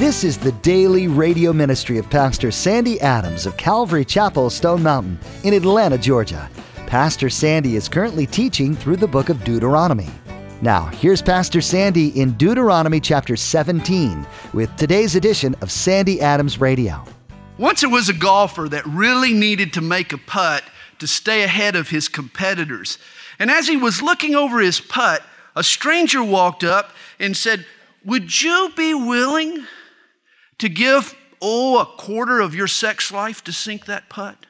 This is the daily radio ministry of Pastor Sandy Adams of Calvary Chapel, Stone Mountain in Atlanta, Georgia. Pastor Sandy is currently teaching through the book of Deuteronomy. Now, here's Pastor Sandy in Deuteronomy chapter 17 with today's edition of Sandy Adams Radio. Once there was a golfer that really needed to make a putt to stay ahead of his competitors. And as he was looking over his putt, a stranger walked up and said, "Would you be willing to give, a quarter of your sex life to sink that putt?"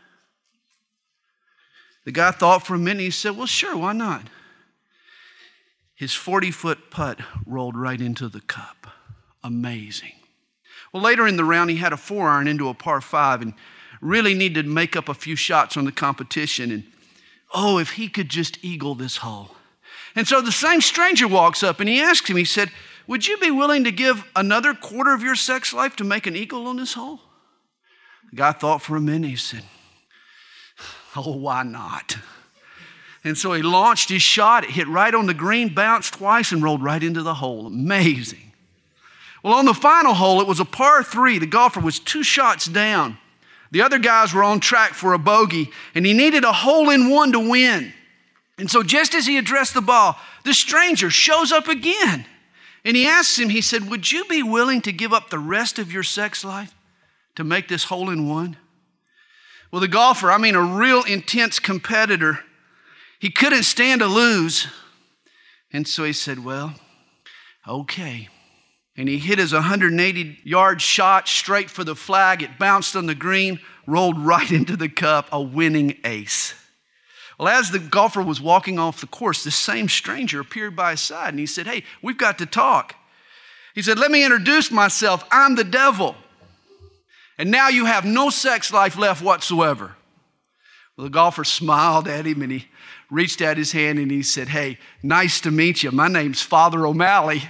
The guy thought for a minute. He said, "Well, sure, why not?" His 40-foot putt rolled right into the cup. Amazing. Well, later in the round, he had a 4-iron into a par 5 and really needed to make up a few shots on the competition. And, if he could just eagle this hole. And so the same stranger walks up and he asks him, he said, "Would you be willing to give another quarter of your sex life to make an eagle on this hole?" The guy thought for a minute. He said, "Why not?" And so he launched his shot. It hit right on the green, bounced twice, and rolled right into the hole. Amazing. Well, on the final hole, it was a par 3. The golfer was 2 shots down. The other guys were on track for a bogey, and he needed a hole-in-one to win. And so just as he addressed the ball, the stranger shows up again. And he asks him, he said, "Would you be willing to give up the rest of your sex life to make this hole-in-one?" Well, the golfer, a real intense competitor, he couldn't stand to lose. And so he said, "Well, okay." And he hit his 180-yard shot straight for the flag. It bounced on the green, rolled right into the cup, a winning ace. Well, as the golfer was walking off the course, this same stranger appeared by his side, and he said, "Hey, we've got to talk." He said, "Let me introduce myself. I'm the devil. And now you have no sex life left whatsoever." Well, the golfer smiled at him, and he reached out his hand, and he said, "Hey, nice to meet you. My name's Father O'Malley."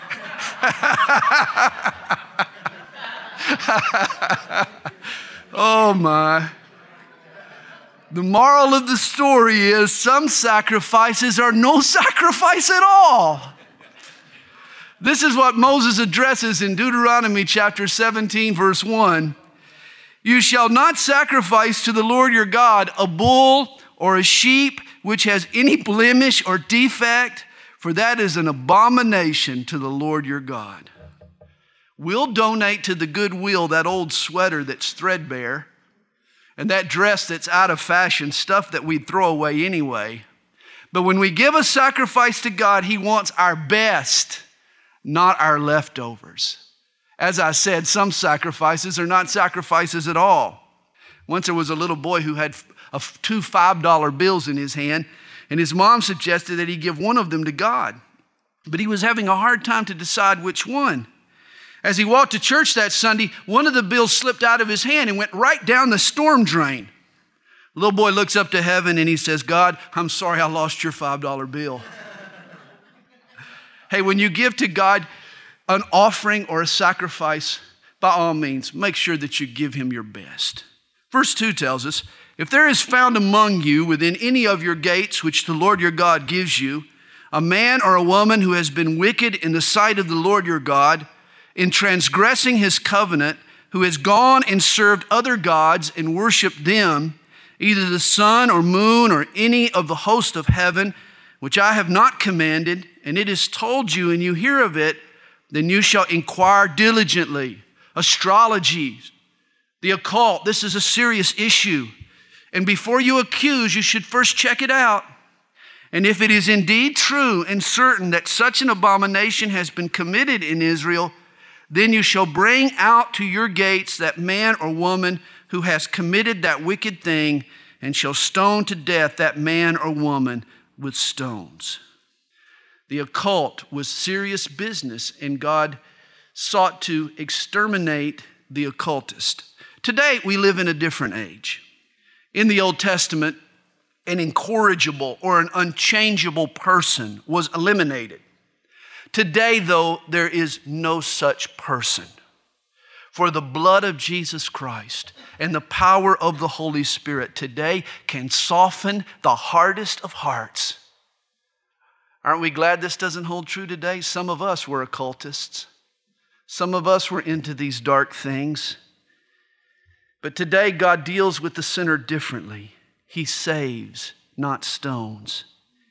Oh, my. The moral of the story is some sacrifices are no sacrifice at all. This is what Moses addresses in Deuteronomy chapter 17, verse 1. "You shall not sacrifice to the Lord your God a bull or a sheep which has any blemish or defect, for that is an abomination to the Lord your God." We'll donate to the Goodwill that old sweater that's threadbare and that dress that's out of fashion, stuff that we'd throw away anyway. But when we give a sacrifice to God, He wants our best, not our leftovers. As I said, some sacrifices are not sacrifices at all. Once there was a little boy who had 2 $5 bills in his hand, and his mom suggested that he give one of them to God. But he was having a hard time to decide which one. As he walked to church that Sunday, one of the bills slipped out of his hand and went right down the storm drain. The little boy looks up to heaven and he says, "God, I'm sorry I lost your $5 bill." Hey, when you give to God an offering or a sacrifice, by all means, make sure that you give Him your best. Verse 2 tells us, "If there is found among you within any of your gates which the Lord your God gives you, a man or a woman who has been wicked in the sight of the Lord your God, in transgressing His covenant, who has gone and served other gods and worshiped them, either the sun or moon or any of the host of heaven, which I have not commanded, and it is told you and you hear of it, then you shall inquire diligently." Astrology, the occult, this is a serious issue. And before you accuse, you should first check it out. And if it is indeed true and certain that such an abomination has been committed in Israel, then you shall bring out to your gates that man or woman who has committed that wicked thing, and shall stone to death that man or woman with stones. The occult was serious business, and God sought to exterminate the occultist. Today, we live in a different age. In the Old Testament, an incorrigible or an unchangeable person was eliminated. Today, though, there is no such person. For the blood of Jesus Christ and the power of the Holy Spirit today can soften the hardest of hearts. Aren't we glad this doesn't hold true today? Some of us were occultists. Some of us were into these dark things. But today, God deals with the sinner differently. He saves, not stones.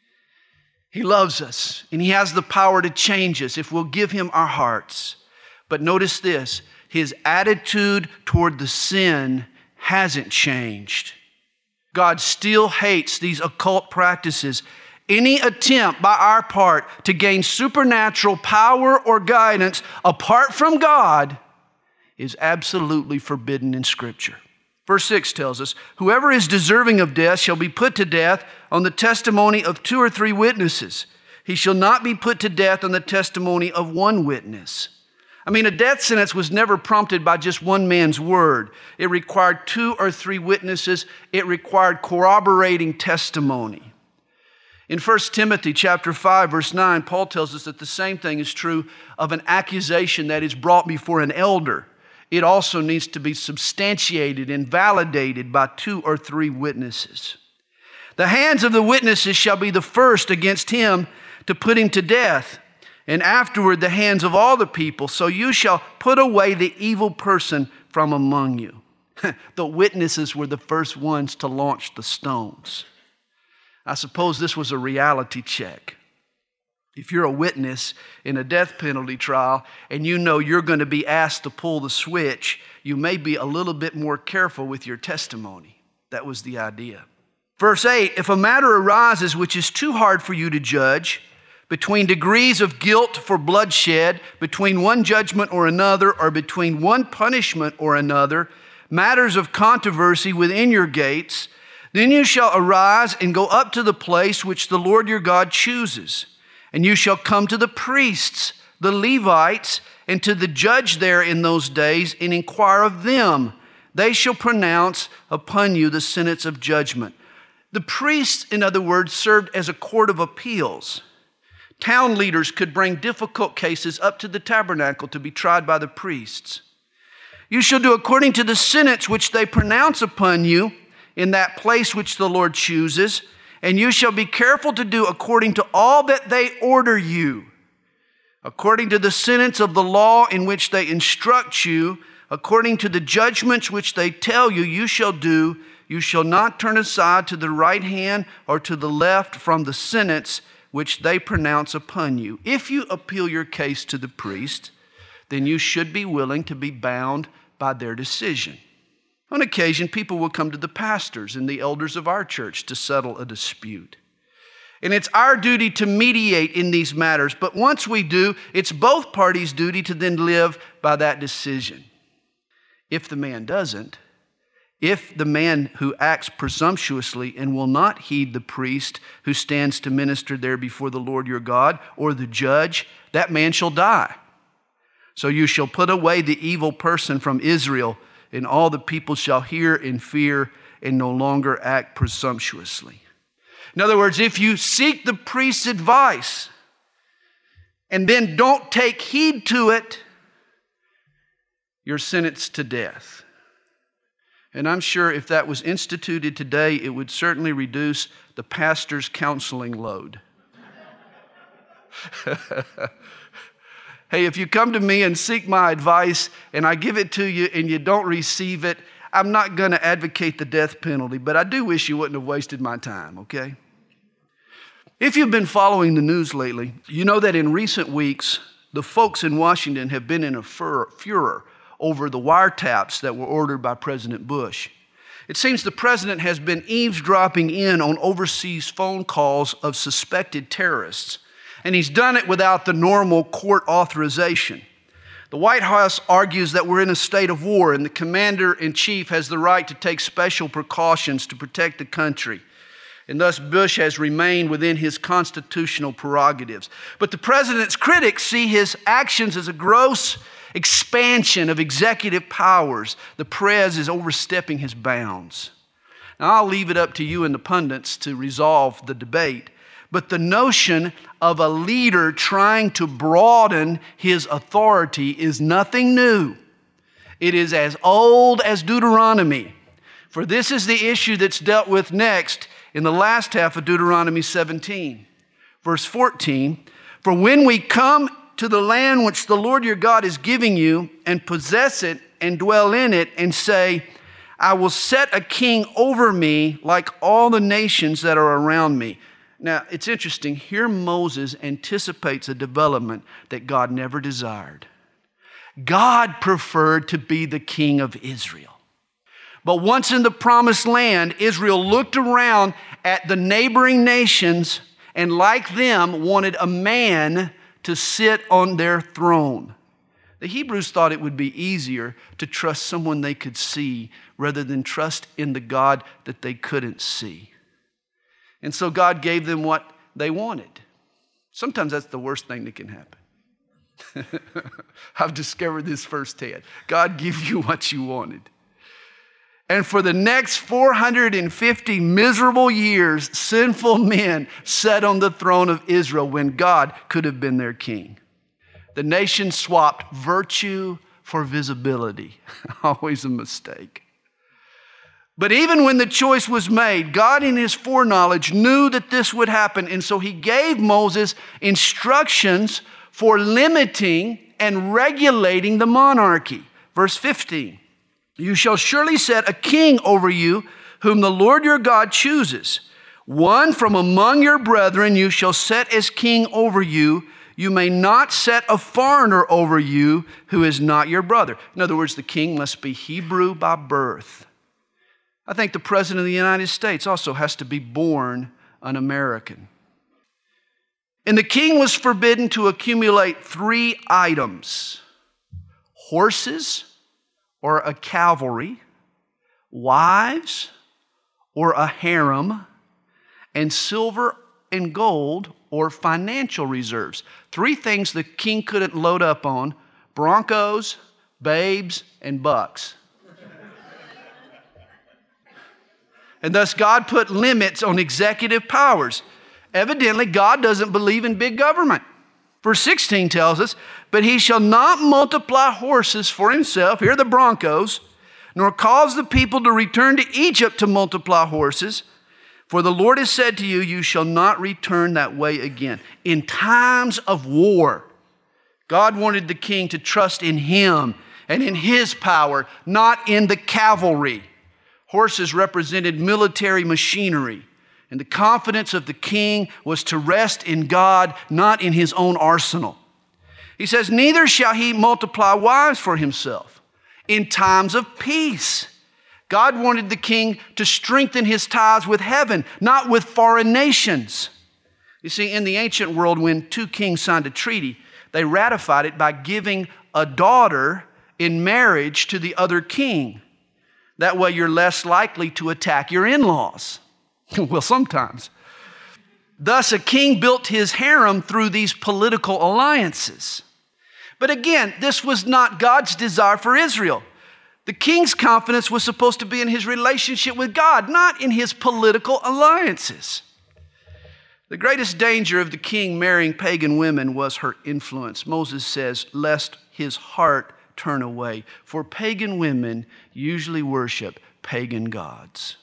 He loves us, and He has the power to change us if we'll give Him our hearts. But notice this, His attitude toward the sin hasn't changed. God still hates these occult practices. Any attempt by our part to gain supernatural power or guidance apart from God is absolutely forbidden in Scripture. Verse 6 tells us, whoever is deserving of death shall be put to death on the testimony of 2 or 3 witnesses. He shall not be put to death on the testimony of 1 witness. A death sentence was never prompted by just one man's word. It required 2 or 3 witnesses. It required corroborating testimony. In 1 Timothy chapter 5, verse 9, Paul tells us that the same thing is true of an accusation that is brought before an elder. It also needs to be substantiated and validated by 2 or 3 witnesses. The hands of the witnesses shall be the first against him to put him to death, and afterward the hands of all the people. So you shall put away the evil person from among you. The witnesses were the first ones to launch the stones. I suppose this was a reality check. If you're a witness in a death penalty trial and you know you're going to be asked to pull the switch, you may be a little bit more careful with your testimony. That was the idea. Verse 8, if a matter arises which is too hard for you to judge, between degrees of guilt for bloodshed, between one judgment or another, or between one punishment or another, matters of controversy within your gates, then you shall arise and go up to the place which the Lord your God chooses. And you shall come to the priests, the Levites, and to the judge there in those days, and inquire of them. They shall pronounce upon you the sentence of judgment. The priests, in other words, served as a court of appeals. Town leaders could bring difficult cases up to the tabernacle to be tried by the priests. You shall do according to the sentence which they pronounce upon you in that place which the Lord chooses, and you shall be careful to do according to all that they order you, according to the sentence of the law in which they instruct you, according to the judgments which they tell you, you shall do. You shall not turn aside to the right hand or to the left from the sentence which they pronounce upon you. If you appeal your case to the priest, then you should be willing to be bound by their decision. On occasion, people will come to the pastors and the elders of our church to settle a dispute. And it's our duty to mediate in these matters, but once we do, it's both parties' duty to then live by that decision. If the man doesn't, if the man who acts presumptuously and will not heed the priest who stands to minister there before the Lord your God or the judge, that man shall die. So you shall put away the evil person from Israel, and all the people shall hear and fear and no longer act presumptuously. In other words, if you seek the priest's advice and then don't take heed to it, you're sentenced to death. And I'm sure if that was instituted today, it would certainly reduce the pastor's counseling load. Hey, if you come to me and seek my advice and I give it to you and you don't receive it, I'm not going to advocate the death penalty, but I do wish you wouldn't have wasted my time, okay? If you've been following the news lately, you know that in recent weeks, the folks in Washington have been in a furor over the wiretaps that were ordered by President Bush. It seems the president has been eavesdropping in on overseas phone calls of suspected terrorists, and he's done it without the normal court authorization. The White House argues that we're in a state of war and the commander-in-chief has the right to take special precautions to protect the country. And thus Bush has remained within his constitutional prerogatives. But the president's critics see his actions as a gross expansion of executive powers. The prez is overstepping his bounds. Now, I'll leave it up to you and the pundits to resolve the debate. But the notion of a leader trying to broaden his authority is nothing new. It is as old as Deuteronomy. For this is the issue that's dealt with next in the last half of Deuteronomy 17. Verse 14, for when we come to the land which the Lord your God is giving you and possess it and dwell in it and say, I will set a king over me like all the nations that are around me. Now, it's interesting. Here Moses anticipates a development that God never desired. God preferred to be the king of Israel. But once in the promised land, Israel looked around at the neighboring nations and like them wanted a man to sit on their throne. The Hebrews thought it would be easier to trust someone they could see rather than trust in the God that they couldn't see. And so God gave them what they wanted. Sometimes that's the worst thing that can happen. I've discovered this firsthand. God gives you what you wanted. And for the next 450 miserable years, sinful men sat on the throne of Israel when God could have been their king. The nation swapped virtue for visibility. Always a mistake. But even when the choice was made, God in his foreknowledge knew that this would happen. And so he gave Moses instructions for limiting and regulating the monarchy. Verse 15, you shall surely set a king over you whom the Lord your God chooses. One from among your brethren you shall set as king over you. You may not set a foreigner over you who is not your brother. In other words, the king must be Hebrew by birth. I think the President of the United States also has to be born an American. And the king was forbidden to accumulate 3 items: horses or a cavalry, wives or a harem, and silver and gold or financial reserves. 3 things the king couldn't load up on: broncos, babes, and bucks. And thus God put limits on executive powers. Evidently, God doesn't believe in big government. Verse 16 tells us, but he shall not multiply horses for himself, here are the broncos, nor cause the people to return to Egypt to multiply horses. For the Lord has said to you, you shall not return that way again. In times of war, God wanted the king to trust in him and in his power, not in the cavalry. Horses represented military machinery, and the confidence of the king was to rest in God, not in his own arsenal. He says, neither shall he multiply wives for himself. In times of peace, God wanted the king to strengthen his ties with heaven, not with foreign nations. You see, in the ancient world, when 2 kings signed a treaty, they ratified it by giving a daughter in marriage to the other king. That way you're less likely to attack your in-laws. Well, sometimes. Thus, a king built his harem through these political alliances. But again, this was not God's desire for Israel. The king's confidence was supposed to be in his relationship with God, not in his political alliances. The greatest danger of the king marrying pagan women was her influence. Moses says, lest his heart turn away. For pagan women usually worship pagan gods.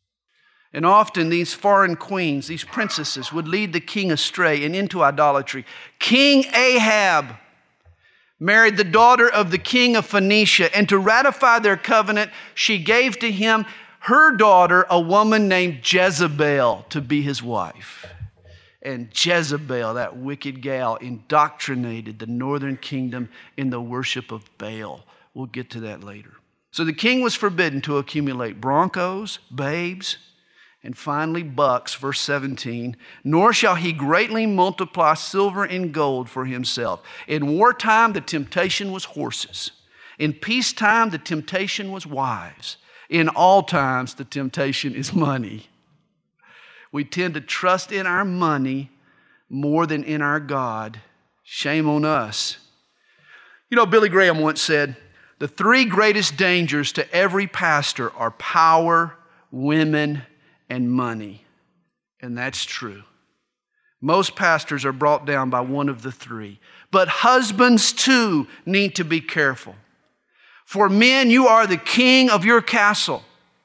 And often these foreign queens, these princesses, would lead the king astray and into idolatry. King Ahab married the daughter of the king of Phoenicia, and to ratify their covenant, she gave to him her daughter, a woman named Jezebel, to be his wife. And Jezebel, that wicked gal, indoctrinated the northern kingdom in the worship of Baal. We'll get to that later. So the king was forbidden to accumulate broncos, babes, and finally bucks, verse 17. Nor shall he greatly multiply silver and gold for himself. In wartime, the temptation was horses. In peacetime, the temptation was wives. In all times, the temptation is money. We tend to trust in our money more than in our God. Shame on us. You know, Billy Graham once said, the 3 greatest dangers to every pastor are power, women, and money. And that's true. Most pastors are brought down by one of the 3. But husbands too need to be careful. For men, you are the king of your castle.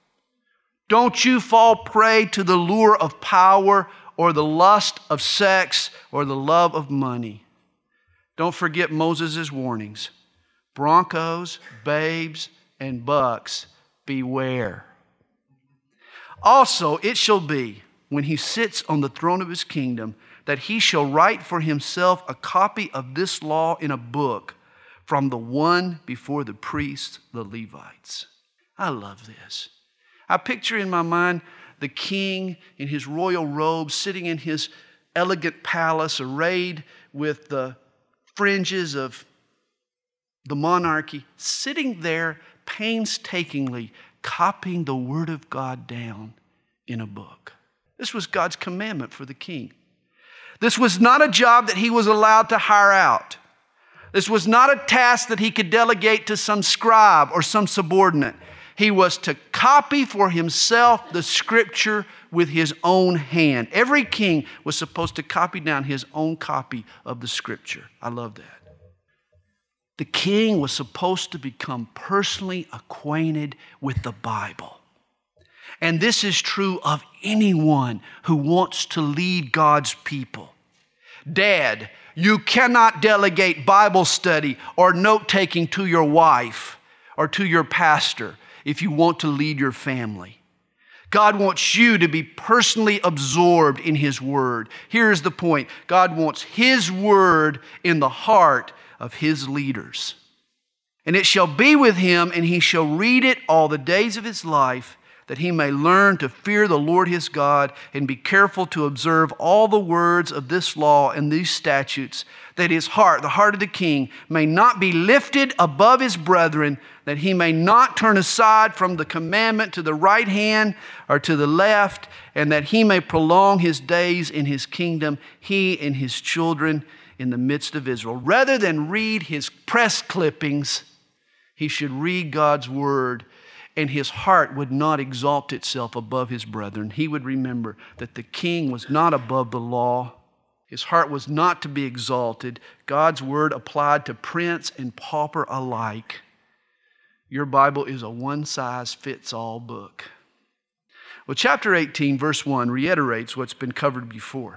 Don't you fall prey to the lure of power or the lust of sex or the love of money. Don't forget Moses' warnings. Broncos, babes, and bucks, beware. Also, it shall be, when he sits on the throne of his kingdom, that he shall write for himself a copy of this law in a book from the one before the priests, the Levites. I love this. I picture in my mind the king in his royal robes, sitting in his elegant palace, arrayed with the fringes of the monarchy, sitting there painstakingly copying the word of God down in a book. This was God's commandment for the king. This was not a job that he was allowed to hire out. This was not a task that he could delegate to some scribe or some subordinate. He was to copy for himself the scripture with his own hand. Every king was supposed to copy down his own copy of the scripture. I love that. The king was supposed to become personally acquainted with the Bible. And this is true of anyone who wants to lead God's people. Dad, you cannot delegate Bible study or note-taking to your wife or to your pastor if you want to lead your family. God wants you to be personally absorbed in His Word. Here's the point. God wants His Word in the heart of His leaders. And it shall be with him, and he shall read it all the days of his life, that he may learn to fear the Lord his God and be careful to observe all the words of this law and these statutes, that his heart, the heart of the king, may not be lifted above his brethren, that he may not turn aside from the commandment to the right hand or to the left, and that he may prolong his days in his kingdom, he and his children in the midst of Israel. Rather than read his press clippings, he should read God's word, and his heart would not exalt itself above his brethren. He would remember that the king was not above the law. His heart was not to be exalted. God's word applied to prince and pauper alike. Your Bible is a one-size-fits-all book. Well, chapter 18, verse 1 reiterates what's been covered before.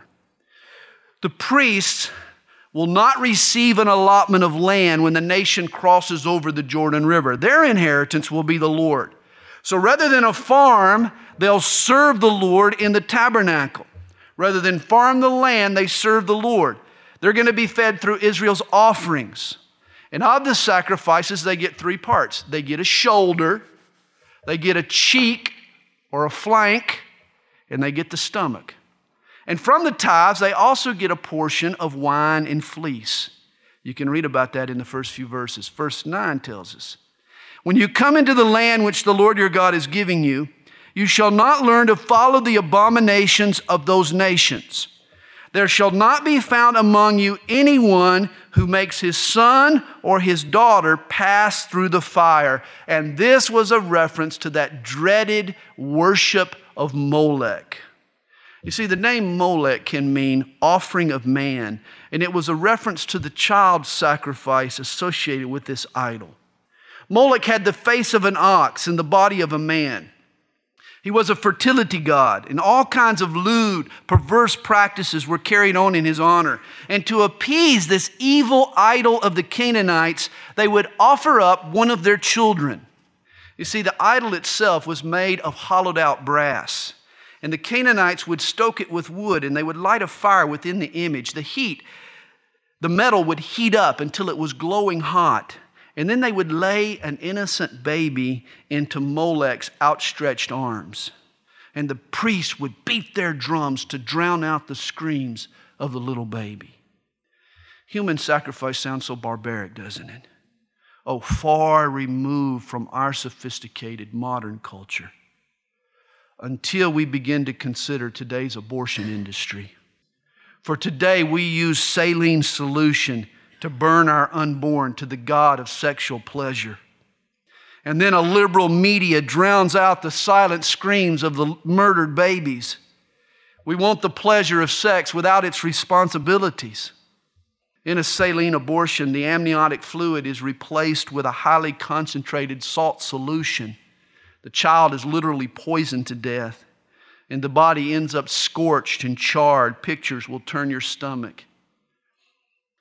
The priests will not receive an allotment of land when the nation crosses over the Jordan River. Their inheritance will be the Lord. So rather than a farm, they'll serve the Lord in the tabernacle. Rather than farm the land, they serve the Lord. They're going to be fed through Israel's offerings. And of the sacrifices, they get three parts. They get a shoulder, they get a cheek or a flank, and they get the stomach. And from the tithes, they also get a portion of wine and fleece. You can read about that in the first few verses. Verse 9 tells us, when you come into the land which the Lord your God is giving you, you shall not learn to follow the abominations of those nations. There shall not be found among you anyone who makes his son or his daughter pass through the fire. And this was a reference to that dreaded worship of Molech. You see, the name Molech can mean offering of man, and it was a reference to the child sacrifice associated with this idol. Molech had the face of an ox and the body of a man. He was a fertility god, and all kinds of lewd, perverse practices were carried on in his honor. And to appease this evil idol of the Canaanites, they would offer up one of their children. You see, the idol itself was made of hollowed out brass. And the Canaanites would stoke it with wood, and they would light a fire within the image. The metal would heat up until it was glowing hot. And then they would lay an innocent baby into Molech's outstretched arms. And the priests would beat their drums to drown out the screams of the little baby. Human sacrifice sounds so barbaric, doesn't it? Oh, far removed from our sophisticated modern culture. Until we begin to consider today's abortion industry. For today, we use saline solution to burn our unborn to the god of sexual pleasure. And then a liberal media drowns out the silent screams of the murdered babies. We want the pleasure of sex without its responsibilities. In a saline abortion, the amniotic fluid is replaced with a highly concentrated salt solution. The child is literally poisoned to death, and the body ends up scorched and charred. Pictures will turn your stomach.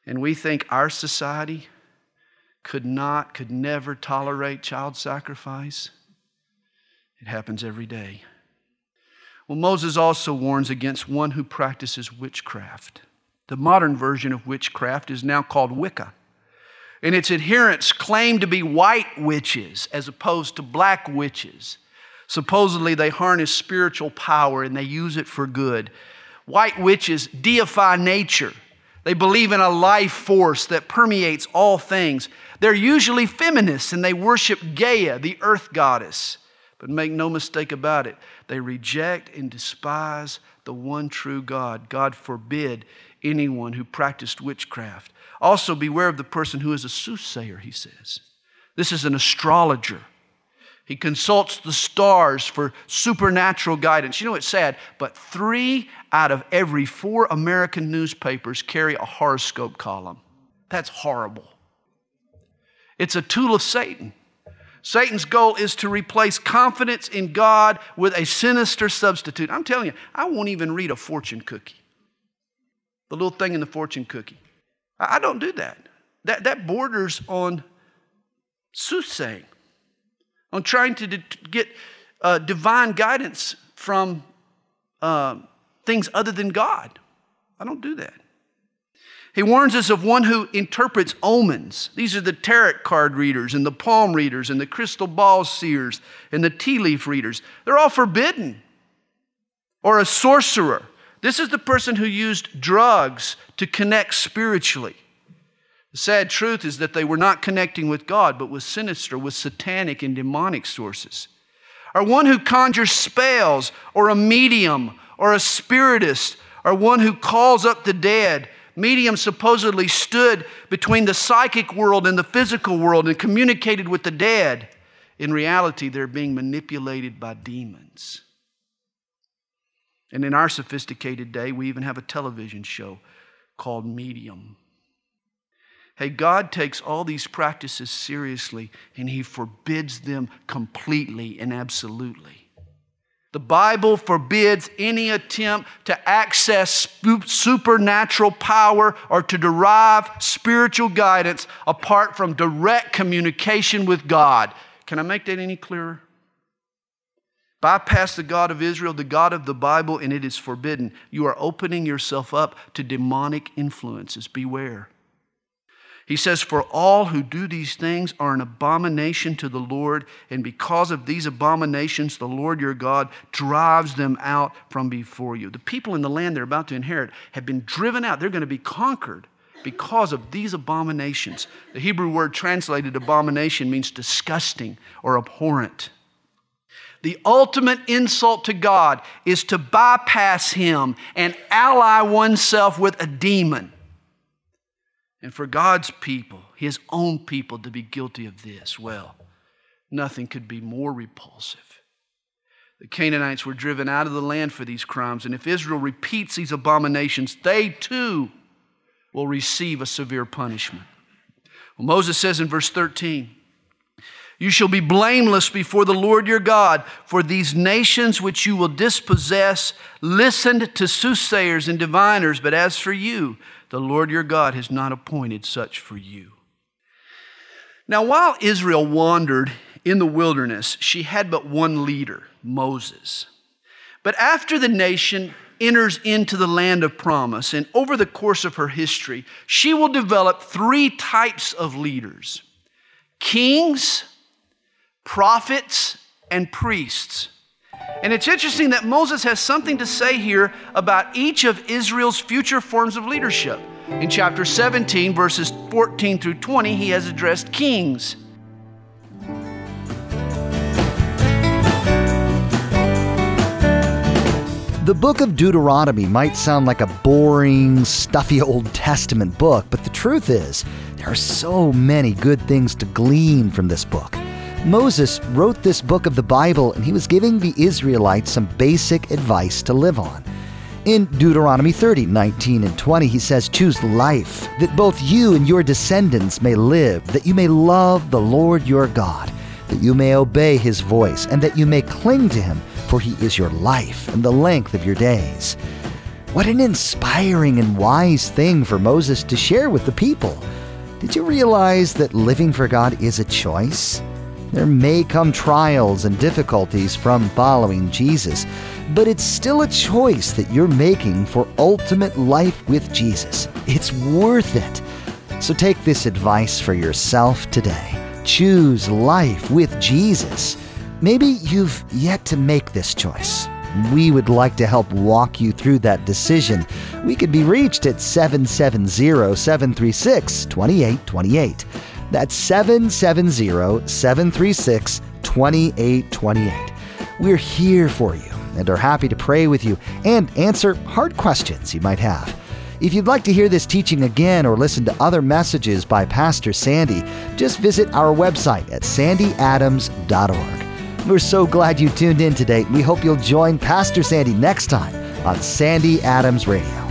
And we think our society could never tolerate child sacrifice. It happens every day. Well, Moses also warns against one who practices witchcraft. The modern version of witchcraft is now called Wicca. And its adherents claim to be white witches as opposed to black witches. Supposedly they harness spiritual power and they use it for good. White witches deify nature. They believe in a life force that permeates all things. They're usually feminists and they worship Gaia, the earth goddess. But make no mistake about it, they reject and despise the one true God. God forbid anyone who practiced witchcraft. Also, beware of the person who is a soothsayer, he says. This is an astrologer. He consults the stars for supernatural guidance. You know, it's sad, but 3 out of every 4 American newspapers carry a horoscope column. That's horrible. It's a tool of Satan. Satan's goal is to replace confidence in God with a sinister substitute. I'm telling you, I won't even read a fortune cookie. The little thing in the fortune cookie. I don't do that. That borders on soothsaying, on trying to get divine guidance from things other than God. I don't do that. He warns us of one who interprets omens. These are the tarot card readers and the palm readers and the crystal ball seers and the tea leaf readers. They're all forbidden. Or a sorcerer. This is the person who used drugs to connect spiritually. The sad truth is that they were not connecting with God, but with sinister, with satanic and demonic sources. Or one who conjures spells, or a medium, or a spiritist, or one who calls up the dead. Mediums supposedly stood between the psychic world and the physical world and communicated with the dead. In reality, they're being manipulated by demons. And in our sophisticated day, we even have a television show called Medium. Hey, God takes all these practices seriously and He forbids them completely and absolutely. The Bible forbids any attempt to access supernatural power or to derive spiritual guidance apart from direct communication with God. Can I make that any clearer? Bypass the God of Israel, the God of the Bible, and it is forbidden. You are opening yourself up to demonic influences. Beware. He says, for all who do these things are an abomination to the Lord, and because of these abominations, the Lord your God drives them out from before you. The people in the land they're about to inherit have been driven out. They're going to be conquered because of these abominations. The Hebrew word translated abomination means disgusting or abhorrent. The ultimate insult to God is to bypass Him and ally oneself with a demon. And for God's people, His own people, to be guilty of this, well, nothing could be more repulsive. The Canaanites were driven out of the land for these crimes, and if Israel repeats these abominations, they too will receive a severe punishment. Well, Moses says in verse 13, you shall be blameless before the Lord your God, for these nations which you will dispossess listened to soothsayers and diviners, but as for you, the Lord your God has not appointed such for you. Now, while Israel wandered in the wilderness, she had but one leader, Moses. But after the nation enters into the land of promise, and over the course of her history, she will develop 3 types of leaders: kings, prophets, and priests. And it's interesting that Moses has something to say here about each of Israel's future forms of leadership. In chapter 17, verses 14 through 20, he has addressed kings. The book of Deuteronomy might sound like a boring, stuffy Old Testament book, but the truth is, there are so many good things to glean from this book. Moses wrote this book of the Bible, and he was giving the Israelites some basic advice to live on. In Deuteronomy 30, 19 and 20, he says, choose life, that both you and your descendants may live, that you may love the Lord your God, that you may obey His voice, and that you may cling to Him, for He is your life and the length of your days. What an inspiring and wise thing for Moses to share with the people. Did you realize that living for God is a choice? There may come trials and difficulties from following Jesus, but it's still a choice that you're making for ultimate life with Jesus. It's worth it. So take this advice for yourself today. Choose life with Jesus. Maybe you've yet to make this choice. We would like to help walk you through that decision. We could be reached at 770-736-2828. That's 770-736-2828. We're here for you and are happy to pray with you and answer hard questions you might have. If you'd like to hear this teaching again or listen to other messages by Pastor Sandy, just visit our website at sandyadams.org. We're so glad you tuned in today. We hope you'll join Pastor Sandy next time on Sandy Adams Radio.